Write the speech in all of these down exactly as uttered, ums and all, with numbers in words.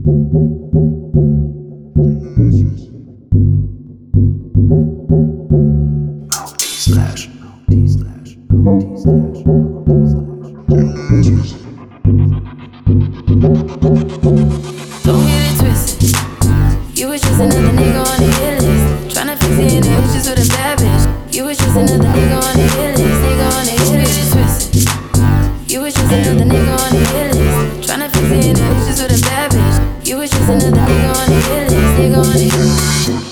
Slash, T slash, T slash, T slash. Don't get it twisted. You was just another nigga on the hit list. Tryna fix the inner issues with a bad bitch. You was just another nigga on the hit list. Nigga on the hit list. Twisted. You was just another nigga on the hit list. Tryna fix the inner issues with a bad bitch. You was just another nigga on the hit list. Nigga on the hit list.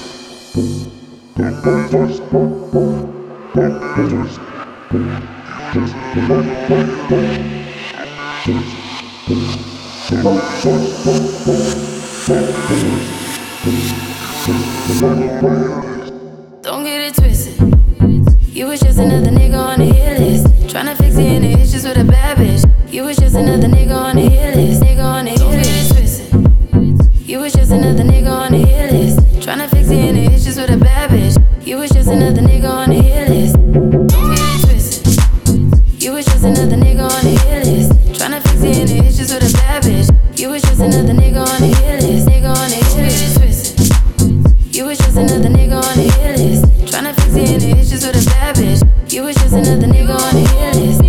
Don't get it twisted. You was just another nigga on the hit list. Tryna fix the inner issues with a bad bitch. You was just another nigga on the hit list. Nigga on the hit list. Twisted. You was just another nigga on the hit list. Tryna fix the inner issues with a bad bitch. You was just another nigga on the hit list. Don't get it twisted. You was just another nigga on the hit list. Tryna fix the inner issues with a bad bitch. You was just another nigga on the hit list. Nigga on the hit list. Twisted. You was just another nigga on the hit list. Tryna fix the inner issues with a bad bitch. You was just another nigga on the hit list.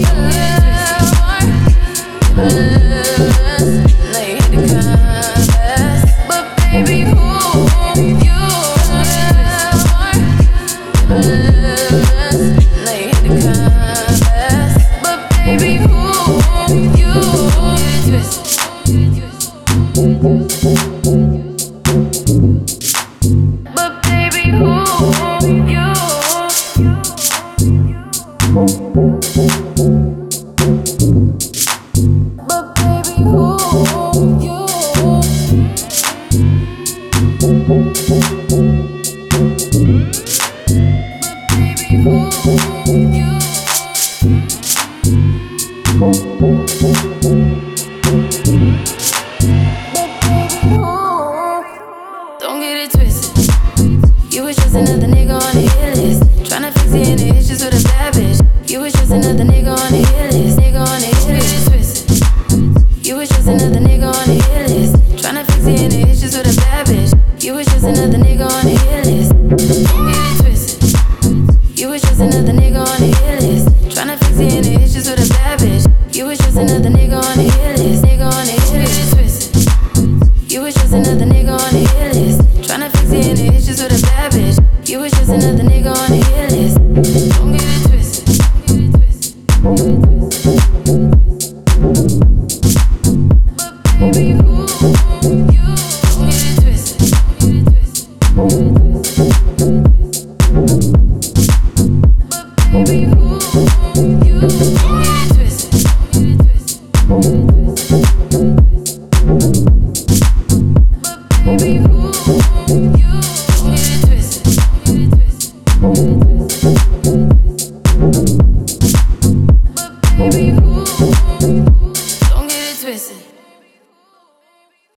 Now you hit the compass, but baby, who you? Now you hit the compass, but baby, who you? Twist. But baby, who you? But baby, who you? Don't get it twisted. You was just another nigga on the hit list. Tryna fix the inner issues with a bad bitch. You was just another nigga on the hit list. Nigga on the hit list. Twisted. You was just another nigga on the hit list. Tryna fix the inner issues with a bad bitch. You was just another nigga on the hit list. Don't get it twisted. You was just another nigga on the hit list. Tryna fix the inner issues with a bad bitch. You was just another nigga on the hit list. Nigga on the hit list. Twisted. You was just another nigga on the hit list. Tryna fix the inner issues with a bad bitch. You was just another nigga on the hit list. Don't get it twisted. But baby, who you? Don't get it twisted.